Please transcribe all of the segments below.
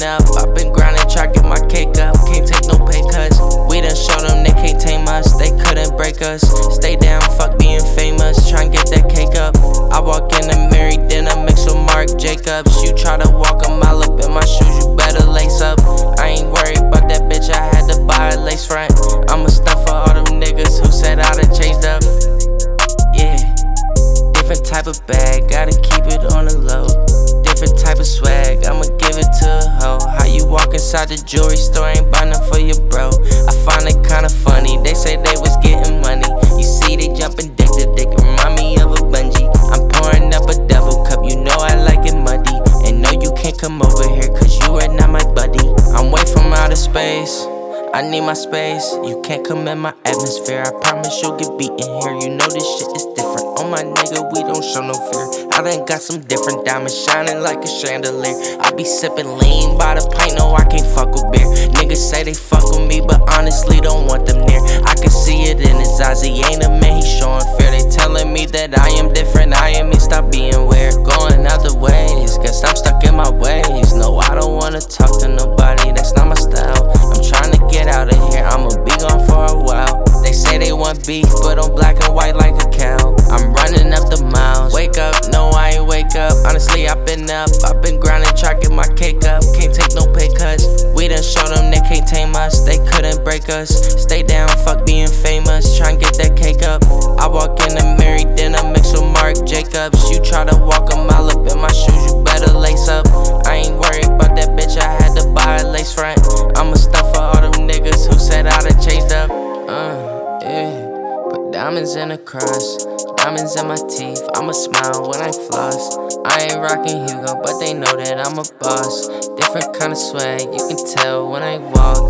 up, I've been grinding, try get my cake up. Can't take no pay cuts. We done showed them they can't tame us, they couldn't break us. Stay down, fuck being famous, try and get that cake up. I walk in the Mary, then I mix with Marc Jacobs. You try to walk a mile up in my shoes, you better lace up. I ain't worried about that bitch, I had to buy a lace front. I'm a stuff for all them niggas who said I done changed up. Yeah, different type of bag, gotta keep it on the low. Different type of swag, I'ma give it to a hoe. How you walk inside the jewelry store, ain't buy nothing for your bro. I find it kinda funny, they say they was getting money. You see they jumping dick to dick, remind me of a bungee. I'm pouring up a double cup, you know I like it muddy. And no, you can't come over here, cause you are not my buddy. I'm way from outer space, I need my space. You can't come in my atmosphere, I promise you'll get beaten here. You know this shit is different, oh my nigga, we don't show no fear. I done got some different diamonds shining like a chandelier. I be sipping lean by the pint, no I can't fuck with beer. Niggas say they fuck with me, but honestly don't want them near. I can see it in his eyes, he ain't a man, he showing fear. They telling me that I am different, I am me, stop being weird. Going other ways, guess I'm stuck in my ways. No, I don't wanna talk to nobody, that's not my style. I'm trying to get out of here, I'ma be gone for a while. They say they want beef, but I'm black and white like a cow. I'm running up the miles. Wake up, no I ain't wake up. Honestly, I've been grinding, try get my cake up. Can't take no pay cuts. We done showed them they can't tame us, they couldn't break us. Stay down, fuck being famous, try and get that cake up. I walk in the Mary, then I mix with Marc Jacobs. You try to walk a mile up in my shoes, you better lace up. I ain't worried about that bitch, I had to buy a lace front. I'm a stuff for all them niggas who said I done changed up. Yeah. Put diamonds in the cross, diamonds in my teeth, I'ma smile when I floss. I ain't rockin' Hugo, but they know that I'm a boss. Different kind of swag, you can tell when I walk.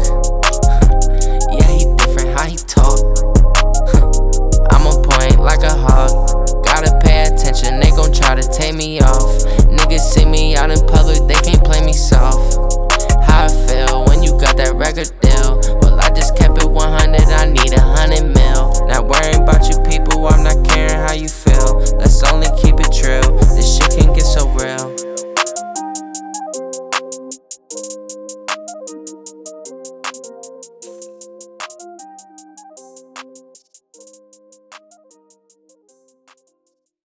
Yeah, he different, how he talk. I'm on point like a hawk. Gotta pay attention, they gon' try to take me off. Niggas see me out in public, they can't play me soft. How I feel when you got that record there.